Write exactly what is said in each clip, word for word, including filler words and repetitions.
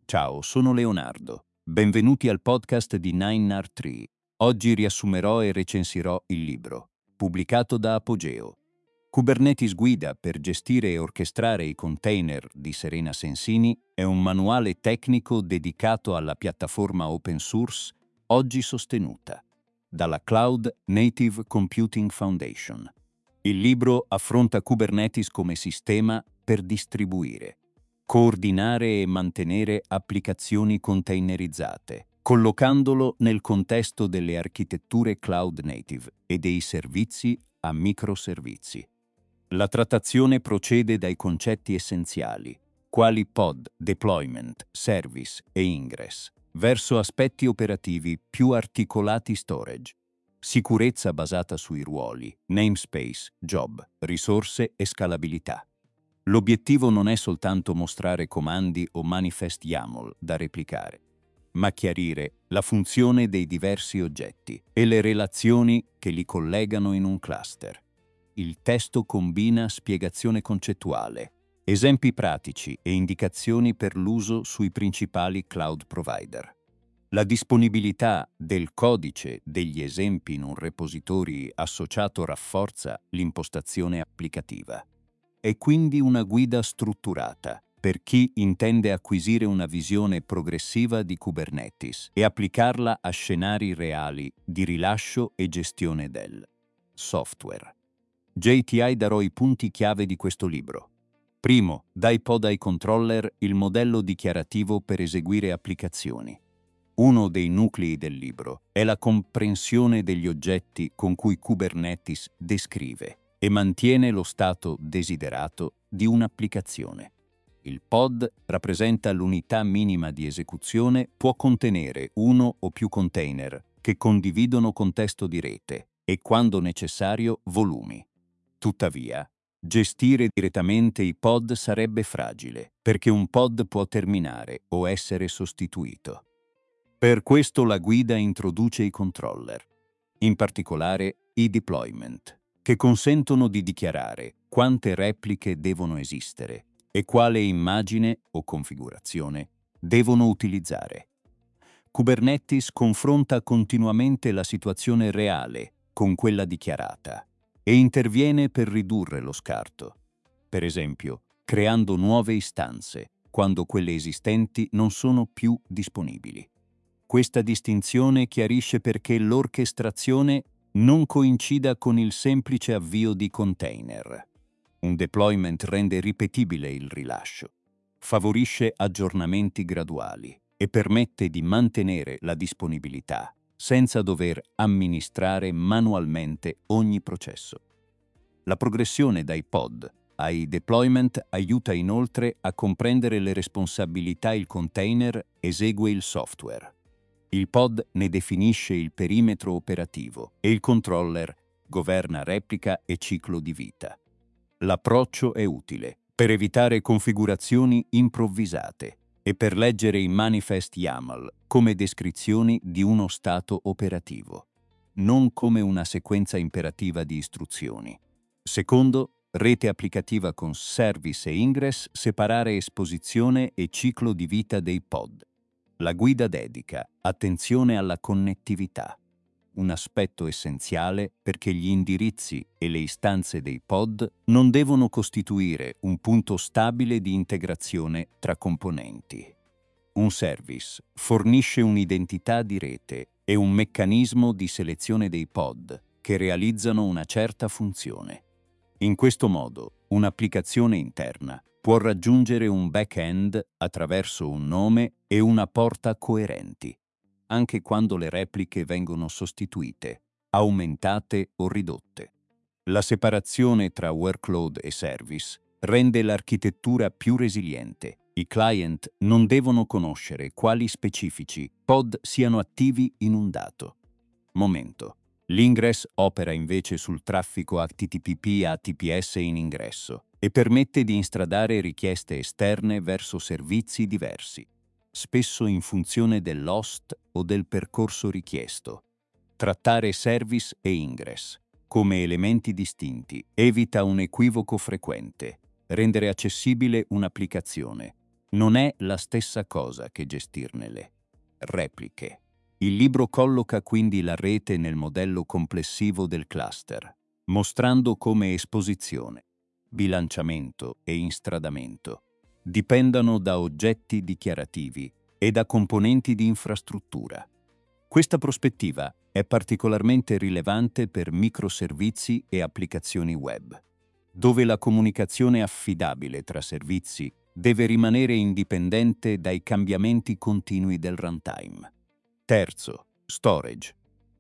Ciao, sono Leonardo. Benvenuti al podcast di nine R tre. Oggi riassumerò e recensirò il libro, pubblicato da Apogeo. Kubernetes Guida per gestire e orchestrare i container di Serena Sensini è un manuale tecnico dedicato alla piattaforma open source oggi sostenuta dalla Cloud Native Computing Foundation. Il libro affronta Kubernetes come sistema per distribuire, coordinare e mantenere applicazioni containerizzate, collocandolo nel contesto delle architetture cloud native e dei servizi a microservizi. La trattazione procede dai concetti essenziali, quali pod, deployment, service e ingress, verso aspetti operativi più articolati storage, sicurezza basata sui ruoli, namespace, job, risorse e scalabilità. L'obiettivo non è soltanto mostrare comandi o manifest YAML da replicare, ma chiarire la funzione dei diversi oggetti e le relazioni che li collegano in un cluster. Il testo combina spiegazione concettuale, esempi pratici e indicazioni per l'uso sui principali cloud provider. La disponibilità del codice degli esempi in un repository associato rafforza l'impostazione applicativa. È quindi una guida strutturata per chi intende acquisire una visione progressiva di Kubernetes e applicarla a scenari reali di rilascio e gestione del software. J T I darò i punti chiave di questo libro. Primo, dai pod ai controller il modello dichiarativo per eseguire applicazioni. Uno dei nuclei del libro è la comprensione degli oggetti con cui Kubernetes descrive e mantiene lo stato desiderato di un'applicazione. Il pod rappresenta l'unità minima di esecuzione, può contenere uno o più container che condividono contesto di rete e, quando necessario, volumi. Tuttavia, gestire direttamente i pod sarebbe fragile, perché un pod può terminare o essere sostituito. Per questo la guida introduce i controller, in particolare i deployment, che consentono di dichiarare quante repliche devono esistere e quale immagine o configurazione devono utilizzare. Kubernetes confronta continuamente la situazione reale con quella dichiarata e interviene per ridurre lo scarto, per esempio creando nuove istanze quando quelle esistenti non sono più disponibili. Questa distinzione chiarisce perché l'orchestrazione non coincida con il semplice avvio di container. Un deployment rende ripetibile il rilascio, favorisce aggiornamenti graduali e permette di mantenere la disponibilità senza dover amministrare manualmente ogni processo. La progressione dai pod ai deployment aiuta inoltre a comprendere le responsabilità il container esegue il software. Il pod ne definisce il perimetro operativo e il controller governa replica e ciclo di vita. L'approccio è utile per evitare configurazioni improvvisate e per leggere i manifest YAML come descrizioni di uno stato operativo, non come una sequenza imperativa di istruzioni. Secondo, rete applicativa con service e ingress, separare esposizione e ciclo di vita dei pod. La guida dedica attenzione alla connettività, un aspetto essenziale perché gli indirizzi e le istanze dei pod non devono costituire un punto stabile di integrazione tra componenti. Un service fornisce un'identità di rete e un meccanismo di selezione dei pod che realizzano una certa funzione. In questo modo, un'applicazione interna può raggiungere un back-end attraverso un nome e una porta coerenti, anche quando le repliche vengono sostituite, aumentate o ridotte. La separazione tra workload e service rende l'architettura più resiliente. I client non devono conoscere quali specifici pod siano attivi in un dato momento. L'ingress opera invece sul traffico H T T P P A T P S in ingresso e permette di instradare richieste esterne verso servizi diversi, spesso in funzione dell'host o del percorso richiesto. Trattare service e ingress come elementi distinti evita un equivoco frequente. Rendere accessibile un'applicazione non è la stessa cosa che gestirnele. Repliche. Il libro colloca quindi la rete nel modello complessivo del cluster, mostrando come esposizione, bilanciamento e instradamento dipendano da oggetti dichiarativi e da componenti di infrastruttura. Questa prospettiva è particolarmente rilevante per microservizi e applicazioni web, dove la comunicazione affidabile tra servizi deve rimanere indipendente dai cambiamenti continui del runtime. Terzo, storage.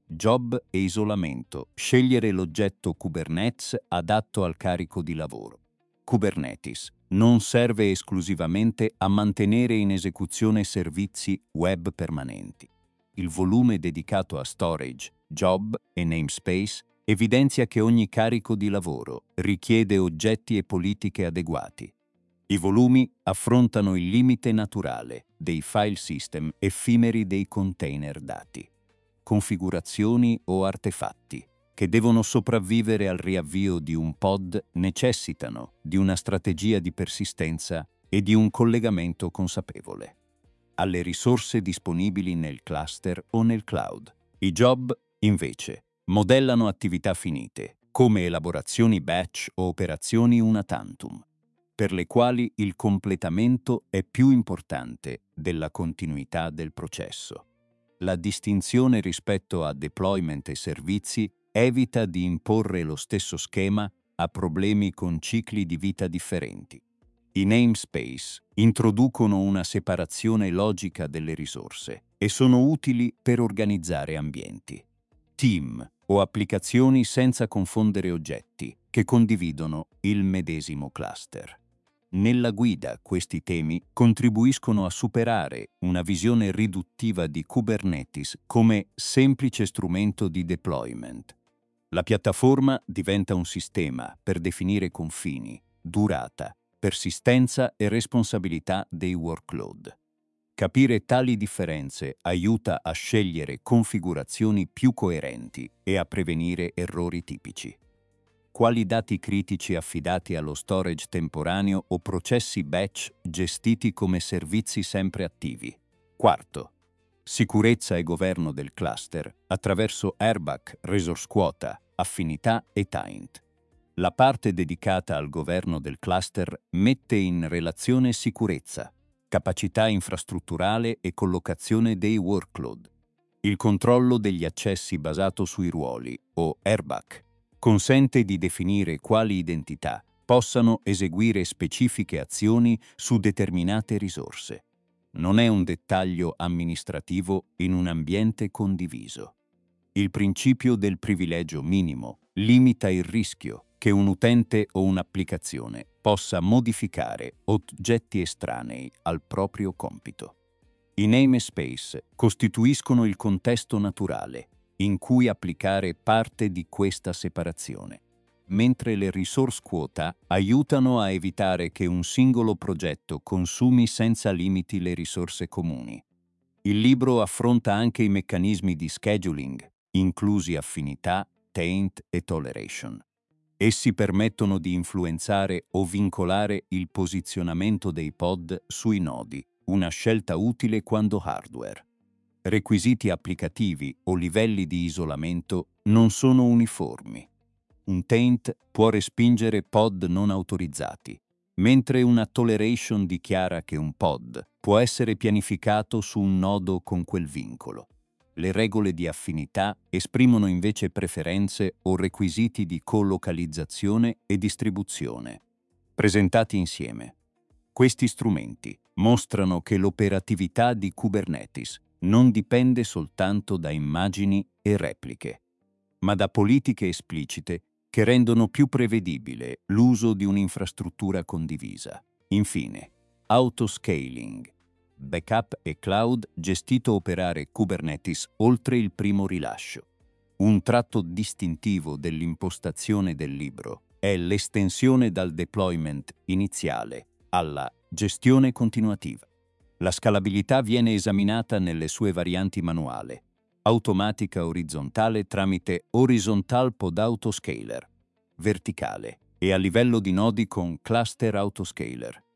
Job e isolamento. Scegliere l'oggetto Kubernetes adatto al carico di lavoro. Kubernetes non serve esclusivamente a mantenere in esecuzione servizi web permanenti. Il volume dedicato a storage, job e namespace evidenzia che ogni carico di lavoro richiede oggetti e politiche adeguati. I volumi affrontano il limite naturale dei file system effimeri dei container dati, configurazioni o artefatti che devono sopravvivere al riavvio di un pod necessitano di una strategia di persistenza e di un collegamento consapevole alle risorse disponibili nel cluster o nel cloud. I job, invece, modellano attività finite, come elaborazioni batch o operazioni una tantum, per le quali il completamento è più importante della continuità del processo. La distinzione rispetto a deployment e servizi evita di imporre lo stesso schema a problemi con cicli di vita differenti. I namespace introducono una separazione logica delle risorse e sono utili per organizzare ambienti, team o applicazioni senza confondere oggetti che condividono il medesimo cluster. Nella guida, questi temi contribuiscono a superare una visione riduttiva di Kubernetes come semplice strumento di deployment. La piattaforma diventa un sistema per definire confini, durata, persistenza e responsabilità dei workload. Capire tali differenze aiuta a scegliere configurazioni più coerenti e a prevenire errori tipici. Quali dati critici affidati allo storage temporaneo o processi batch gestiti come servizi sempre attivi. Quarto, sicurezza e governo del cluster attraverso Airback, Resource Quota, Affinità e Taint. La parte dedicata al governo del cluster mette in relazione sicurezza, capacità infrastrutturale e collocazione dei workload. Il controllo degli accessi basato sui ruoli, o Airback, consente di definire quali identità possano eseguire specifiche azioni su determinate risorse. Non è un dettaglio amministrativo in un ambiente condiviso. Il principio del privilegio minimo limita il rischio che un utente o un'applicazione possa modificare oggetti estranei al proprio compito. I namespace costituiscono il contesto naturale in cui applicare parte di questa separazione, mentre le resource quota aiutano a evitare che un singolo progetto consumi senza limiti le risorse comuni. Il libro affronta anche i meccanismi di scheduling, inclusi affinità, taint e toleration. Essi permettono di influenzare o vincolare il posizionamento dei pod sui nodi, una scelta utile quando hardware, requisiti applicativi o livelli di isolamento non sono uniformi. Un taint può respingere pod non autorizzati, mentre una toleration dichiara che un pod può essere pianificato su un nodo con quel vincolo. Le regole di affinità esprimono invece preferenze o requisiti di colocalizzazione e distribuzione, presentati insieme. Questi strumenti mostrano che l'operatività di Kubernetes non dipende soltanto da immagini e repliche, ma da politiche esplicite che rendono più prevedibile l'uso di un'infrastruttura condivisa. Infine, autoscaling. Backup e cloud gestito operare Kubernetes oltre il primo rilascio. Un tratto distintivo dell'impostazione del libro è l'estensione dal deployment iniziale alla gestione continuativa. La scalabilità viene esaminata nelle sue varianti manuale, automatica orizzontale tramite Horizontal Pod Autoscaler, verticale e a livello di nodi con Cluster Autoscaler.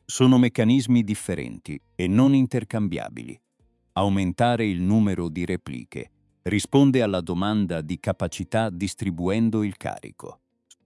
Sono meccanismi differenti e non intercambiabili. Aumentare il numero di repliche risponde alla domanda di capacità distribuendo il carico.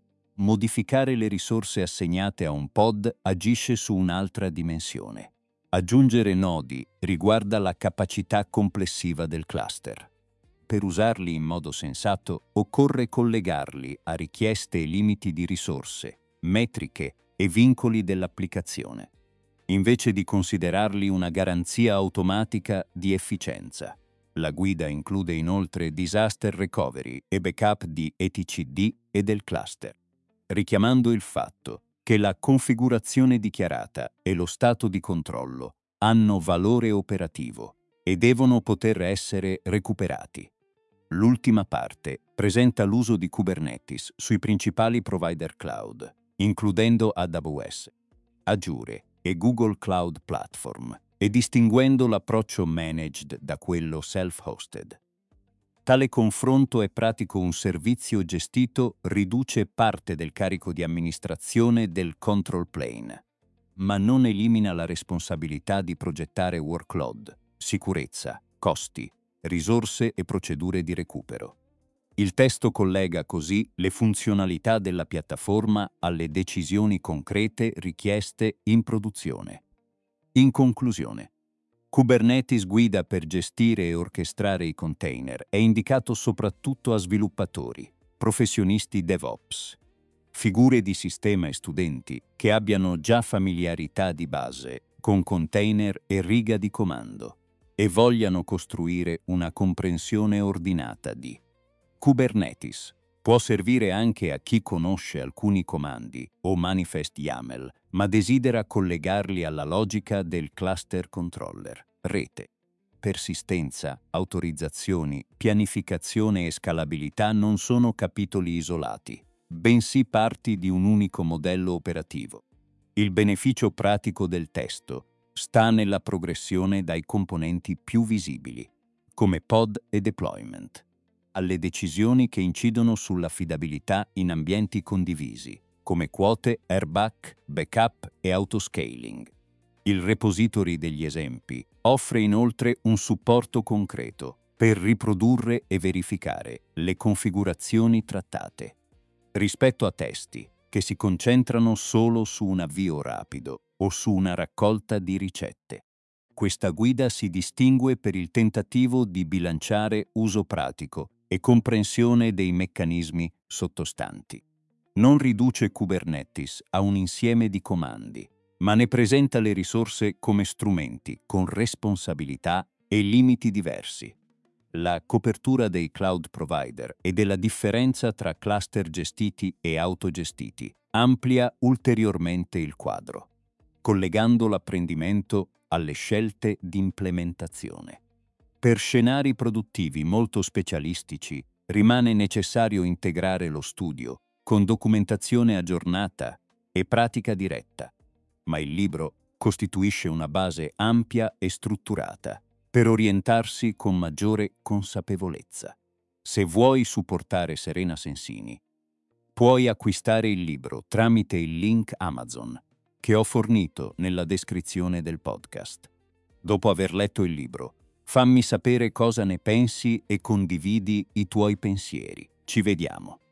Modificare le risorse assegnate a un pod agisce su un'altra dimensione. Aggiungere nodi riguarda la capacità complessiva del cluster. Per usarli in modo sensato, occorre collegarli a richieste e limiti di risorse, metriche e vincoli dell'applicazione, invece di considerarli una garanzia automatica di efficienza. La guida include inoltre disaster recovery e backup di E T C D e del cluster, richiamando il fatto che la configurazione dichiarata e lo stato di controllo hanno valore operativo e devono poter essere recuperati. L'ultima parte presenta l'uso di Kubernetes sui principali provider cloud, includendo A W S, Azure e Google Cloud Platform, e distinguendo l'approccio managed da quello self-hosted. Tale confronto è pratico. Un servizio gestito riduce parte del carico di amministrazione del control plane, ma non elimina la responsabilità di progettare workload, sicurezza, costi, risorse e procedure di recupero. Il testo collega così le funzionalità della piattaforma alle decisioni concrete richieste in produzione. In conclusione, Kubernetes guida per gestire e orchestrare i container è indicato soprattutto a sviluppatori, professionisti DevOps, figure di sistema e studenti che abbiano già familiarità di base con container e riga di comando e vogliano costruire una comprensione ordinata di Kubernetes. Può servire anche a chi conosce alcuni comandi o manifest YAML, ma desidera collegarli alla logica del cluster controller, rete. Persistenza, autorizzazioni, pianificazione e scalabilità non sono capitoli isolati, bensì parti di un unico modello operativo. Il beneficio pratico del testo sta nella progressione dai componenti più visibili, come pod e deployment, alle decisioni che incidono sull'affidabilità in ambienti condivisi, come quote, airback, backup e autoscaling. Il repository degli esempi offre inoltre un supporto concreto per riprodurre e verificare le configurazioni trattate, rispetto a testi che si concentrano solo su un avvio rapido o su una raccolta di ricette. Questa guida si distingue per il tentativo di bilanciare uso pratico e comprensione dei meccanismi sottostanti. Non riduce Kubernetes a un insieme di comandi, ma ne presenta le risorse come strumenti con responsabilità e limiti diversi. La copertura dei cloud provider e della differenza tra cluster gestiti e autogestiti amplia ulteriormente il quadro, collegando l'apprendimento alle scelte di implementazione. Per scenari produttivi molto specialistici rimane necessario integrare lo studio con documentazione aggiornata e pratica diretta, ma il libro costituisce una base ampia e strutturata per orientarsi con maggiore consapevolezza. Se vuoi supportare Serena Sensini, puoi acquistare il libro tramite il link Amazon che ho fornito nella descrizione del podcast. Dopo aver letto il libro, fammi sapere cosa ne pensi e condividi i tuoi pensieri. Ci vediamo.